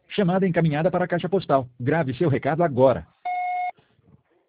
Chamada encaminhada para a caixa postal. Grave seu recado agora.